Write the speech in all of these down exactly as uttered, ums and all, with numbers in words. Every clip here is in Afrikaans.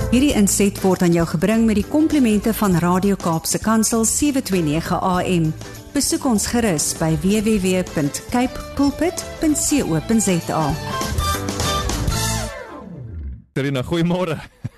Hierdie inset word aan jou gebring met die komplimente van Radio Kaapse Kansel sewe twee nege A M. Besoek ons gerus by w w w punt cape pulpit punt co punt za. Terina, goeiemôre.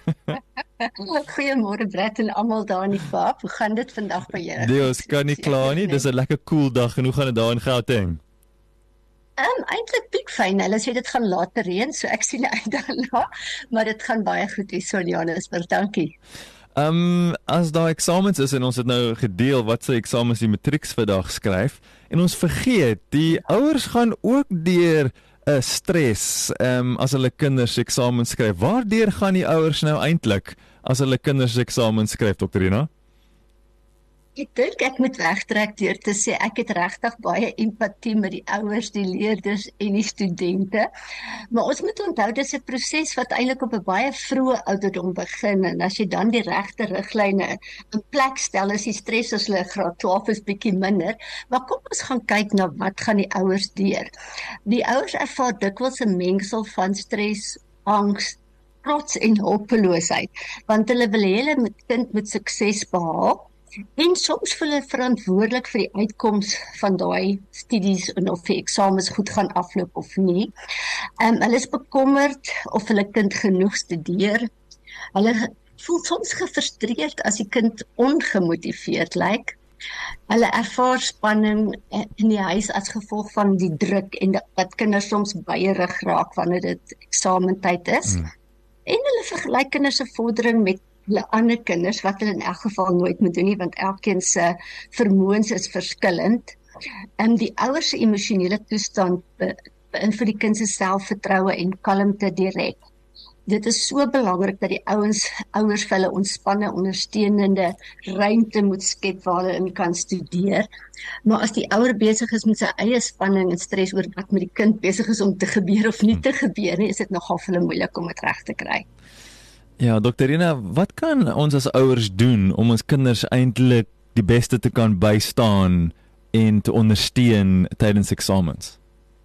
Goeiemôre Brett en almal daar in die Kaap. Hoe gaan dit vandag by julle? Nee, ons kan nie klaar nie. Dis 'n lekker cool dag en hoe gaan dit daar in Gauteng? Um, eintlik piekfyn. Hulle sê dit gaan later reën, so ek sien uit daarna, maar dit gaan baie goed hier so in Johannesburg. Dankie. Ehm um, as daar eksamens is en ons het nou gedeel wat se eksamens die matrieks vandag skryf en ons vergeet die ouers gaan ook deur 'n uh, stres ehm um, as hulle kinders eksamens skryf. Waardeur gaan die ouers nou eintlik as hulle kinders eksamens skryf, dokter Rina? Ek dink ek moet wegtrek deur te sê ek het regtig baie empatie met die ouers, die leerders en die studente. Maar ons moet onthou dis 'n proses wat eintlik op 'n baie vroeë ouderdom begin en as jy dan die regte riglyne in plek stel, is die stres as hulle graad twaalf is bietjie minder. Maar kom ons gaan kyk na wat gaan die ouers deur. Die ouers ervaar dikwels 'n mengsel van stres, angs, trots en hopeloosheid, want hulle wil hê hulle met kind met sukses behaal. En soms voel hulle verantwoordelik vir die uitkoms van daai studies en of die eksamens goed gaan afloop of nie. Um, hulle is bekommerd of hulle kind genoeg studeer. Hulle voel soms gefrustreerd as die kind ongemotiveerd lyk. Hulle ervaar spanning in die huis as gevolg van die druk en dat kinders soms baierig raak wanneer dit eksamentyd is. Hmm. En hulle vergelyk kinders se vordering met hulle ander kinders, wat hulle in elk geval nooit moet doen nie, want elkeen se vermoëns is verskillend. En die ouers se emosionele toestand be, beïnvloed die kind se selfvertroue en kalmte direk. Dit is so belangrik dat die ouens ouers vir hulle ontspanne, ondersteunende ruimte moet skep waar hulle in kan studeer. Maar as die ouer besig is met sy eie spanning en stres oor wat met die kind besig is om te gebeur of nie te gebeur nie, is dit nogal vir hulle moeilik om dit reg te kry. Ja, dokter Rina, wat kan ons as ouers doen om ons kinders eintlik die beste te kan bystaan en te ondersteun tydens eksamens?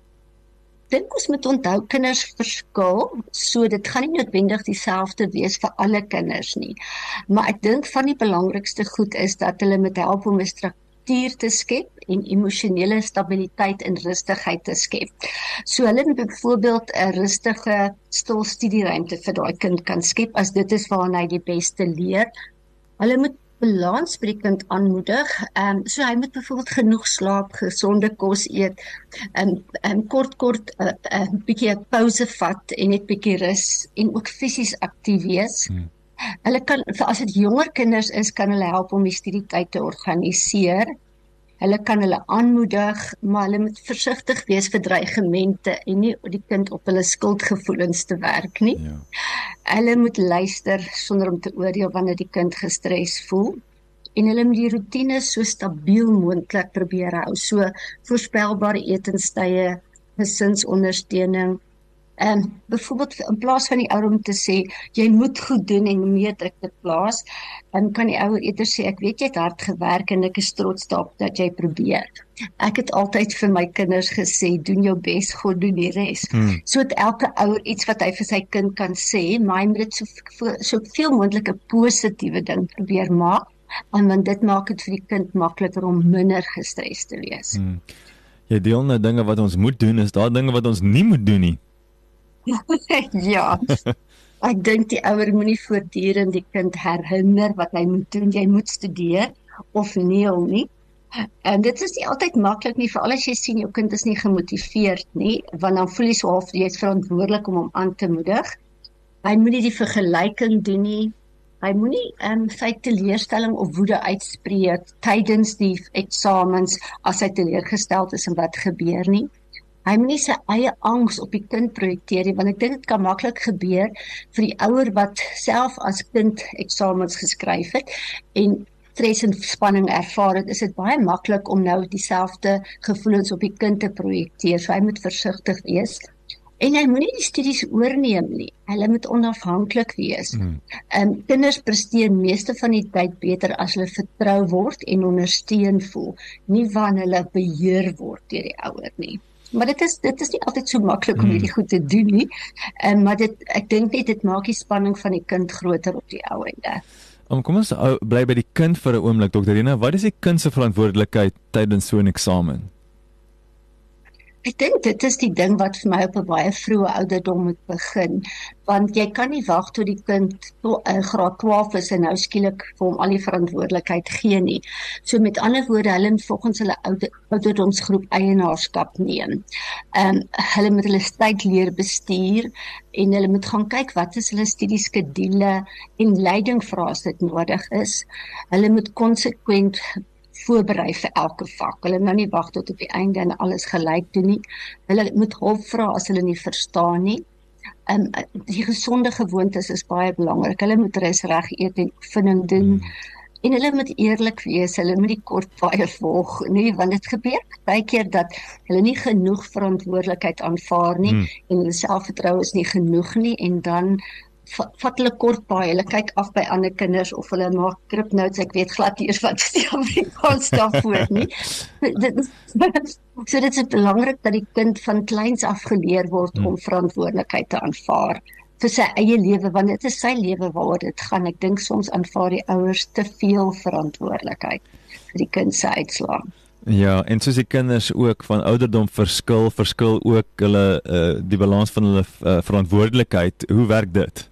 Ek dink ons moet onthou kinders verskil, so dit gaan nie noodwendig dieselfde wees vir alle kinders nie. Maar ek dink van die belangrikste goed is dat hulle moet help om 'n struktuur te skep en emosionele stabiliteit en rustigheid te skep. So hulle moet byvoorbeeld 'n rustige, stil studieruimte vir daai kind kan skep as dit is waarna hy die beste leer. Hulle moet balans by die kind aanmoedig. Um, so hy moet byvoorbeeld genoeg slaap, gesonde kos eet, en um, um, kort kort 'n uh, uh, bietjie 'n pouse vat en net bietjie rus en ook fisies aktief wees. Hmm. Hulle kan, as dit jonger kinders is, kan hulle help om die studietyd te organiseer. Hulle kan hulle aanmoedig, maar hulle moet versigtig wees vir dreigemente en nie die kind op hulle skuldgevoelens te werk nie. Ja. Hulle moet luister sonder om te oordeel wanneer die kind gestres voel. En hulle moet die roetines so stabiel moontlik probeer hou. So voorspelbare etenstye, gesinsondersteuning. Um, byvoorbeeld in plaas van die ouer om te sê, jy moet goed doen en meer druk te plaas, dan kan die ouer eerder sê, ek weet jy het hard gewerk en ek is trots daarop dat jy probeer. Ek het altyd vir my kinders gesê, doen jou bes, God doen die res. Hmm. So het elke ouer iets wat hy vir sy kind kan sê, maar hy moet dit so, so veel moontlik 'n positiewe ding probeer maak, en want dit maak dit vir die kind makliker om minder gestres te wees. Hmm. Jy deel nou dinge wat ons moet doen, is daar dinge wat ons nie moet doen nie? Ja, ek dink die ouer moenie voortdurend die kind herinner wat hy moet doen, jy moet studeer of neel nie. En dit is nie altyd maklik nie, veral as jy sien jou kind is nie gemotiveerd nie, want dan voel jy so half jy is verantwoordelik om hom aan te moedig. Hy moenie die vergelyking doen nie. Hy moenie um, sy teleurstelling of woede uitspreek tydens die eksamens as hy teleurgesteld is en wat gebeur nie. Hy moet nie sy eie angs op die kind projekteer nie, want ek dink dit kan maklik gebeur vir die ouer wat self as kind eksamens geskryf het en stres en spanning ervaar het, is dit baie maklik om nou dieselfde gevoelens op die kind te projekteer, so hy moet versigtig wees. En hy moet nie die studies oorneem nie, hulle moet onafhanklik wees. Mm. Um, kinders presteer meeste van die tyd beter as hulle vertrou word en ondersteun voel, nie wanneer hulle beheer word deur die ouer nie. Maar dit is dit is nie altyd so maklik om hierdie goed te doen nie. Um, maar dit ek dink net dit maak die spanning van die kind groter op die ou ende. Um, kom ons ou, bly by die kind vir 'n oomblik, dokter Rena. Wat is die kind se verantwoordelikheid tydens so 'n eksamen? Ek dink dit is die ding wat vir my op 'n baie vroeë ouderdom moet begin, want jy kan nie wag tot die kind to, uh, graad twaalf is en nou skielik vir hom al die verantwoordelikheid gee nie. So met ander woorde, hulle moet volgens hulle oude, ouderdomsgroep eienaarskap neem. Um, hulle moet hulle tyd leer bestuur en hulle moet gaan kyk wat is hulle studieskedule en leiding vra as dit nodig is. Hulle moet konsekwent voorberei vir elke vak. Hulle nou nie wag tot op die einde en alles gelyk doen nie. Hulle moet hulp vra as hulle nie verstaan nie. Um, die gesonde gewoontes is baie belangrik. Hulle moet rus reg eet en oefening doen. Hmm. En hulle moet eerlik wees, hulle moet die kort paaie volg, nie, want dit gebeur baie keer dat hulle nie genoeg verantwoordelikheid aanvaar nie, hmm. en hulle selfvertroue is nie genoeg nie, en dan vat hulle kort paai, hulle kyk af by ander kinders of hulle maak kripnotes, ek weet glad nie eers wat is die Afrikaans daarvoor nie. So dit is belangrik dat die kind van kleins af geleer word hmm. om verantwoordelikheid te aanvaar vir sy eie lewe, want dit is sy lewe waaroor dit gaan. Ek dink soms aanvaar die ouers te veel verantwoordelikheid vir die kind se uitslae. Ja, en soos die kinders ook van ouderdom verskil, verskil ook hulle uh, die balans van hulle uh, verantwoordelikheid. Hoe werk dit?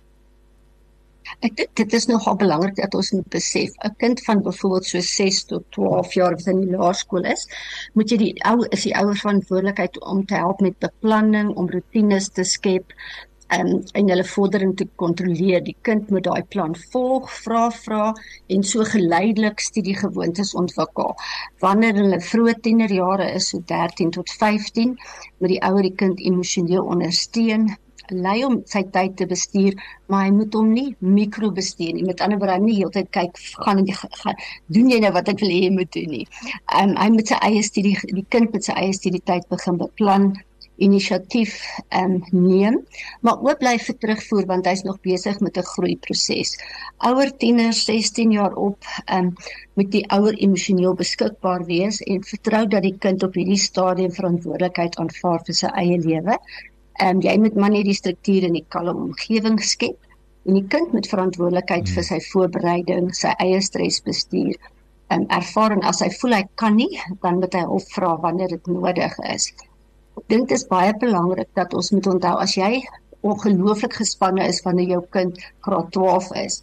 Ek dink dit is nogal belangrik dat ons moet besef, 'n kind van byvoorbeeld so ses tot twaalf jaar wat in die laerskool is, moet jy die ou is die ouer verantwoordelikheid om te help met beplanning, om roetines te skep, Um, en hulle vordering te kontroleer. Die kind moet daai plan volg, vra vra en so geleidelik studiegewoontes ontwikkel. Wanneer hulle vroeë tienerjare is, so dertien tot vyftien, moet die ouer die kind emosioneel ondersteun, lei om sy tyd te bestuur, maar hy moet hom nie mikrobestuur nie. Met ander woorde, nie heeltyd kyk, gaan, gaan doen jy nou wat ek wil hê jy moet doen nie. Um, hy moet sy eie studie, die kind met sy eie studietyd begin beplan, inisiatief um, neem, maar ook bly vir terugvoer, want hy is nog besig met 'n groeiproses. Ouer tieners, sestien jaar op, um, moet die ouer emosioneel beskikbaar wees en vertrou dat die kind op hierdie stadium verantwoordelikheid aanvaar vir sy eie lewe. Um, jy moet maar net die struktuur in die kalm omgewing skep, en die kind moet verantwoordelikheid hmm. vir sy voorbereiding, sy eie stresbestuur, um, ervaar, en as hy voel hy kan nie, dan moet hy hulp vra wanneer dit nodig is. Ek dink dit is baie belangrik dat ons moet onthou, as jy ongelooflik gespanne is wanneer jou kind graad twaalf is,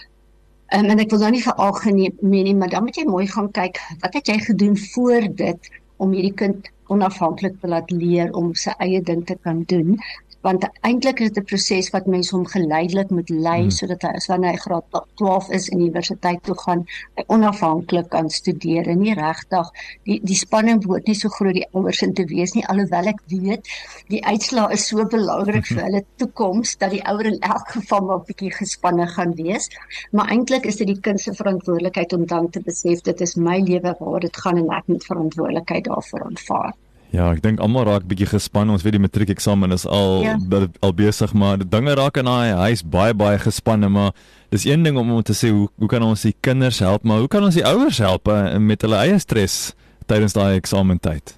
um, en ek wil nou nie veralgemeen nie, maar dan moet jy mooi gaan kyk, wat het jy gedoen voor dit, om hierdie kind onafhanklik te laat leer, om sy eie ding te kan doen, want eintlik is dit 'n proses wat mense hom geleidelik moet lei, hmm. sodat hy, as wanneer hy graad twaalf is en universiteit toe gaan, hy onafhanklik kan studeer, en nie regtig, die, die spanning behoort nie so groot die ouers in te wees nie, alhoewel ek weet, die uitslaa is so belangrik vir hulle toekoms, dat die ouer in elk geval maar 'n bietjie gespanne gaan wees, maar eintlik is dit die kind se verantwoordelikheid om dan te besef, dit is my lewe waar dit gaan, en ek moet verantwoordelikheid daarvoor aanvaar. Ja, ek dink almal raak bietjie gespanne. Ons weet die matriekeksamen is al ja. al besig, maar die dinge raak in hy, hy is baie baie gespanne, maar dis een ding om om te sê hoe hoe kan ons die kinders help, maar hoe kan ons die ouers help uh, met hulle eie stres tydens daai eksamentyd?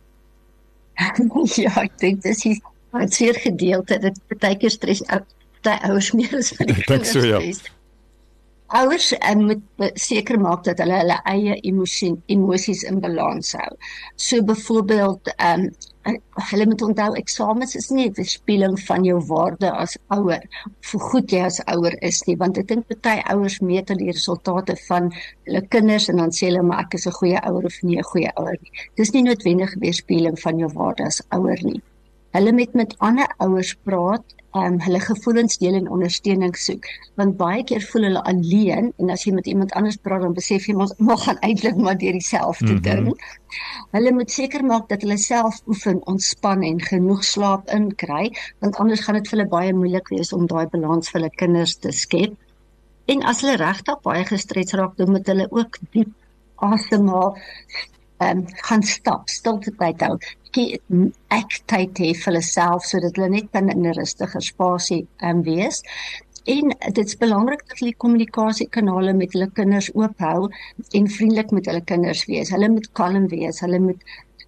Ja, ek dink dis hier 'n seer gedeelte, dit partykeer stres baie ouers meer as vir die ek kinders. Ek dink so, ja. Ouers um, moet seker maak dat hulle hulle eie emosie, emosies in balans hou. So byvoorbeeld, um, hulle moet onthou, eksamens is nie 'n weerspieëling van jou waarde as ouer, of hoe goed jy as ouer is nie, want ek dink party ouers meet die resultate van hulle kinders, en dan sê hulle, maar ek is 'n goeie ouer of nie 'n goeie ouer nie. Dis nie noodwendig 'n weerspieëling van jou waarde as ouer nie. Hulle moet met ander ouers praat, Um, hulle gevoelens deel en ondersteuning soek, want baie keer voel hulle alleen, en as jy met iemand anders praat, dan besef jy ons mag gaan eintlik maar deur dieselfde mm-hmm. ding. Hulle moet seker maak dat hulle self oefen, ontspan en genoeg slaap inkry, want anders gaan dit vir hulle baie moeilik wees om daai balans vir hulle kinders te skep. En as hulle regtig baie gestres raak, dan moet hulle ook diep asemhaal, um, gaan stap, stilte tyd hou, ek tyd hê vir hulle self, sodat hulle net kan in 'n rustiger spasie um, wees. En dit is belangrik dat hulle kommunikasiekanale met hulle kinders oophou en vriendelik met hulle kinders wees. Hulle moet kalm wees, hulle moet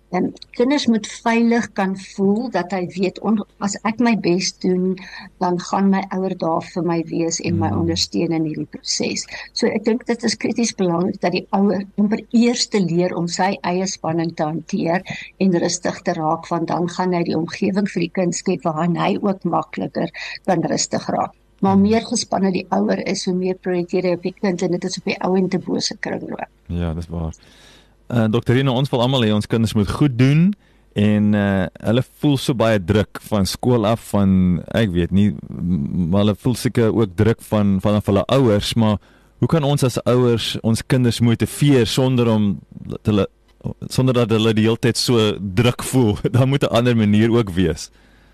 En kinders moet veilig kan voel dat hy weet, on, as ek my bes doen, dan gaan my ouer daar vir my wees en my ondersteun in hierdie proses. So ek dink dit is krities belangrik dat die ouer amper eers te leer om sy eie spanning te hanteer en rustig te raak, want dan gaan hy die omgewing vir die kind skep waarin hy ook makliker kan rustig raak. Maar meer gespanne die ouer is, hoe meer projekteer hy op die kind en dit is op die ou en te bose kringloop. Ja, dis waar. Uh, Dokter Rina, ons wil almal hê ons kinders moet goed doen en uh, hulle voel so baie druk van skool af, van ek weet nie, maar hulle voel seker ook druk van vanaf hulle ouers, maar hoe kan ons as ouers ons kinders motiveer sonder om dat hulle sonder dat hulle die hele tyd so druk voel? Daar moet 'n ander manier ook wees.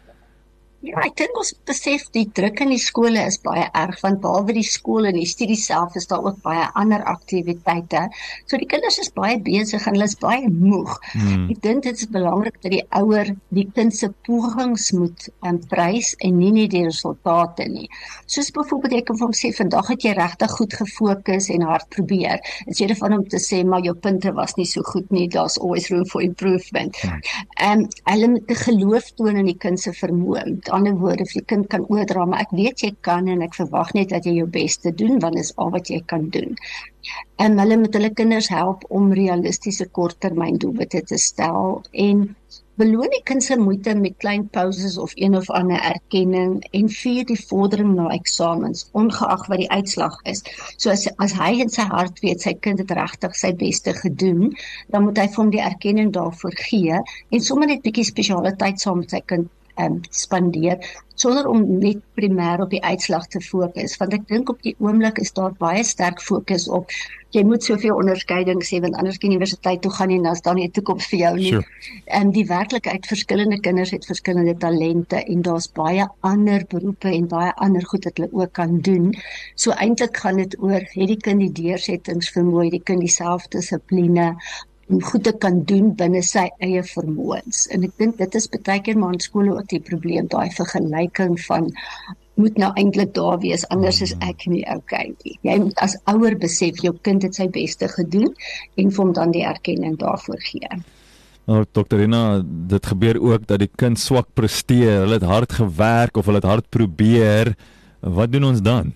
Ja, ek dink ons besef die druk in die skole is baie erg, want behalwe die skool en die studie self is daar ook baie ander aktiwiteite. So die kinders is baie besig en hulle is baie moeg. Hmm. Ek dink dit is belangrik dat die ouer die kind se pogings moet um, prys en nie net die resultate nie. Soos byvoorbeeld ek kan vir hom sê, vandag het jy regtig goed gefokus en hard probeer. In steede van om te sê, maar jou punte was nie so goed nie, daar's always room for improvement. Hmm. Um, hulle moet 'n geloof toon in die kind se vermoë. Ander woorde, of die kind kan oordra, maar ek weet jy kan en ek verwag net dat jy jou beste doen, want is al wat jy kan doen. En hulle moet hulle kinders help om realistiese korttermyn doelwitte te stel en beloon die kind se moeite met klein pauses of een of ander erkenning en vier die vordering na eksamens, ongeag wat die uitslag is. So as, as hy in sy hart weet, sy kind het regtig sy beste gedoen, dan moet hy vir hom die erkenning daarvoor gee en sommer net bietjie spesiale tyd saam met sy kind Um, spandeer, sonder om net primêr op die uitslag te fokus, want ek dink op die oomblik is daar baie sterk fokus op, jy moet soveel onderskeidings hê, want anders kan jy universiteit toe gaan en dan is daar nie 'n toekoms vir jou nie. Sure. En die werklikheid, verskillende kinders het verskillende talente en daar's baie ander beroepe en baie ander goed wat hulle ook kan doen. So eintlik gaan dit oor, het die kind die deursettingsvermoë, het die kind die selfdissipline, om goed te kan doen binne sy eie vermoëns. En ek dink dit is baie keer maar in skole ook die probleem, daai vergelyking van moet nou eintlik daar wees, anders is ek nie okay nie. Jy moet as ouer besef, jou kind het sy beste gedoen en vir hom dan die erkenning daarvoor gee. Nou, Dokter Rina, dit gebeur ook dat die kind swak presteer, hulle het hard gewerk of hulle het hard probeer. Wat doen ons dan?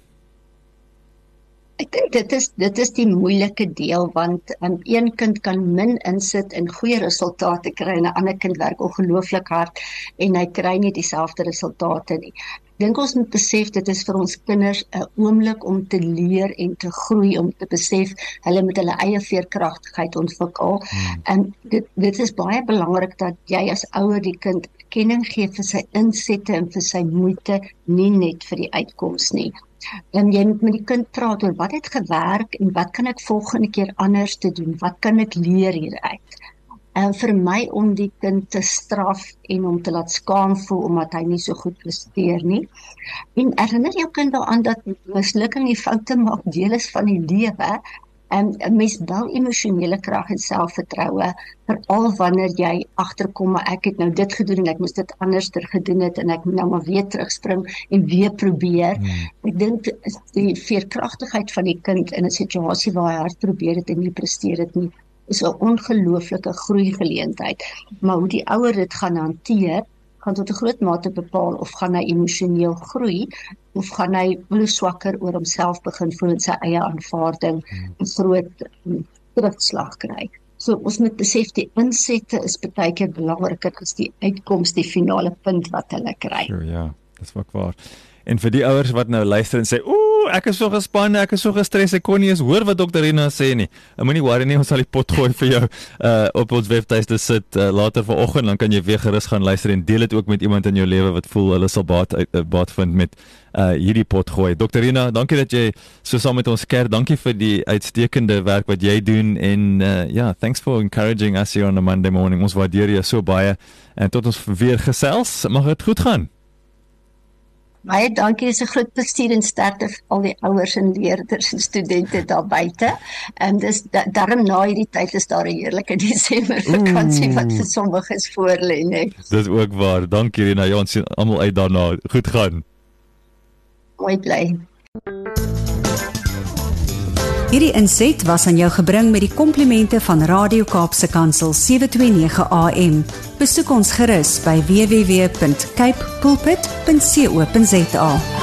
Ek dink dit is dit is die moeilike deel, want um, een kind kan min insit en goeie resultate kry en 'n ander kind werk ongelooflik hard en hy kry nie dieselfde resultate nie. Ek dink ons moet besef dit is vir ons kinders 'n oomblik om te leer en te groei, om te besef hulle moet hulle eie veerkragtigheid ontwikkel. Hmm. En dit dit is baie belangrik dat jy as ouer die kind erkenning gee vir sy insette en vir sy moeite, nie net vir die uitkoms nie. En jy moet met die kind praat oor wat het gewerk en wat kan ek volgende keer anders te doen, wat kan ek leer hieruit. En vir my om die kind te straf en om te laat skaam voel omdat hy nie so goed presteer nie. En herinner jou kind daaraan dat mislukking en foute maak deel is van die lewe. En 'n mens bou emosionele krag en selfvertroue, veral wanneer jy agterkom, maar ek het nou dit gedoen en ek moes dit anderster gedoen het en ek moet nou maar weer terugspring en weer probeer. Hmm. Ek dink die veerkragtigheid van die kind in 'n situasie waar hy hard probeer het en nie presteer het nie, is 'n ongelooflike groeigeleentheid. Maar hoe die ouer dit gaan hanteer, gaan tot 'n groot mate bepaal of gaan hy emosioneel groei of gaan hy hoe swakker oor homself begin voel en sy eie aanvaarding 'n groot terugslag kry. So ons moet besef die insette is baie keer belangriker as die uitkoms, die finale punt wat hulle kry. Sure, ja, dis ook waar. En vir die ouers wat nou luister en sê, ooh, ek is so gespanne, ek is so gestres, ek kon nie eens hoor wat Dokter Rina sê nie. Ek moenie worry nie, ons sal die pot gooi vir jou uh, op ons webtuiste sit uh, later vanoggend, dan kan jy weer gerus gaan luister en deel dit ook met iemand in jou lewe wat voel hulle sal baat, uh, baat vind met uh, hierdie pot gooi. Dokter Rina, dankie dat jy so saam met ons kerk, dankie vir die uitstekende werk wat jy doen en ja, uh, yeah, thanks for encouraging us here on a Monday morning. Ons waardeer jou so baie en tot ons weer gesels, mag dit goed gaan. Baie dankie, dis 'n groot plesier en sterkte vir al die ouers en leerders en studente daar buite. En dis da, daarom na hierdie tyd is daar 'n heerlike Desember vakansie wat vir sommiges voorlê, nee. Dis ook waar. Dankie Rina. Ja, ons sien almal uit daarna. Goed gaan. Mooi bly. Hierdie inset was aan jou gebring met die komplimente van Radio Kaapse Kansel sewe twee nege A M. Besoek ons gerus by w w w punt cape pulpit punt co punt za.